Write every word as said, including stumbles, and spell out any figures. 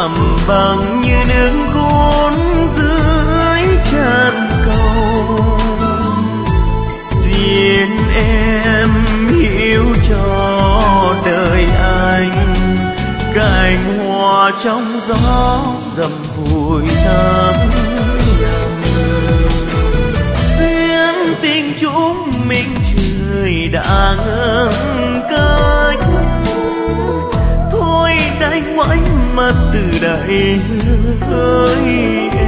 thầm bằng như nước cuốn dưới chân cầu. Duyên em hiểu cho đời anh, cành hoa trong gió dầm vùi tháng năm. Duyên tình chúng mình trời đã ngưng cách, thôi đành mãi mất từ đây hỡi em.